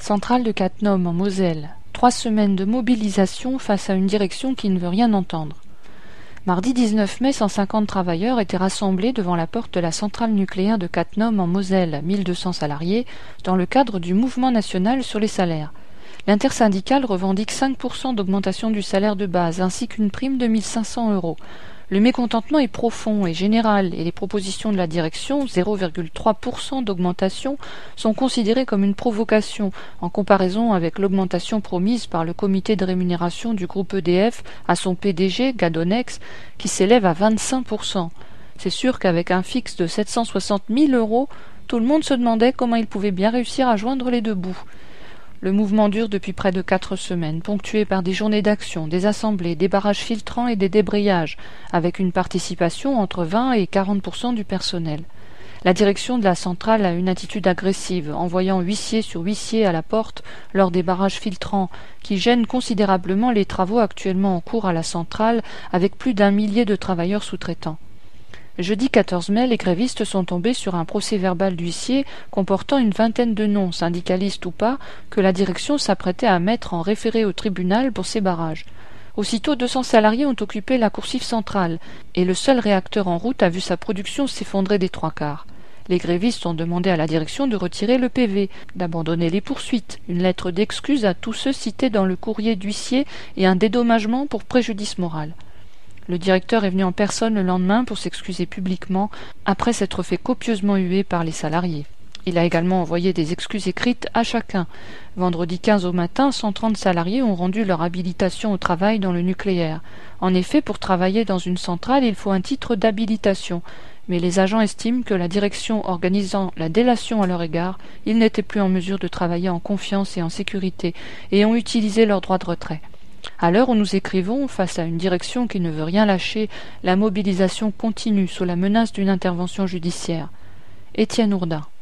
Centrale de Cattenom en Moselle. 3 semaines de mobilisation face à une direction qui ne veut rien entendre. Mardi 19 mai, 150 travailleurs étaient rassemblés devant la porte de la centrale nucléaire de Cattenom en Moselle, 1200 salariés, dans le cadre du mouvement national sur les salaires. L'intersyndicale revendique 5% d'augmentation du salaire de base, ainsi qu'une prime de 1 500 €. Le mécontentement est profond et général, et les propositions de la direction, 0,3% d'augmentation, sont considérées comme une provocation, en comparaison avec l'augmentation promise par le comité de rémunération du groupe EDF à son PDG, Gadonex, qui s'élève à 25%. C'est sûr qu'avec un fixe de 760 000 €, tout le monde se demandait comment il pouvait bien réussir à joindre les deux bouts. Le mouvement dure depuis près de 4 semaines, ponctué par des journées d'action, des assemblées, des barrages filtrants et des débrayages, avec une participation entre 20 et 40% du personnel. La direction de la centrale a une attitude agressive, envoyant huissier sur huissier à la porte lors des barrages filtrants, qui gênent considérablement les travaux actuellement en cours à la centrale, avec plus d'1 millier de travailleurs sous-traitants. Jeudi 14 mai, les grévistes sont tombés sur un procès-verbal d'huissier comportant une vingtaine de noms, syndicalistes ou pas, que la direction s'apprêtait à mettre en référé au tribunal pour ces barrages. Aussitôt, 200 salariés ont occupé la coursive centrale, et le seul réacteur en route a vu sa production s'effondrer des 3/4. Les grévistes ont demandé à la direction de retirer le PV, d'abandonner les poursuites, une lettre d'excuse à tous ceux cités dans le courrier d'huissier et un dédommagement pour préjudice moral. Le directeur est venu en personne le lendemain pour s'excuser publiquement, après s'être fait copieusement huer par les salariés. Il a également envoyé des excuses écrites à chacun. Vendredi 15 au matin, 130 salariés ont rendu leur habilitation au travail dans le nucléaire. En effet, pour travailler dans une centrale, il faut un titre d'habilitation. Mais les agents estiment que la direction organisant la délation à leur égard, ils n'étaient plus en mesure de travailler en confiance et en sécurité, et ont utilisé leur droit de retrait. À l'heure où nous écrivons, face à une direction qui ne veut rien lâcher, la mobilisation continue sous la menace d'une intervention judiciaire. Étienne Ourdin.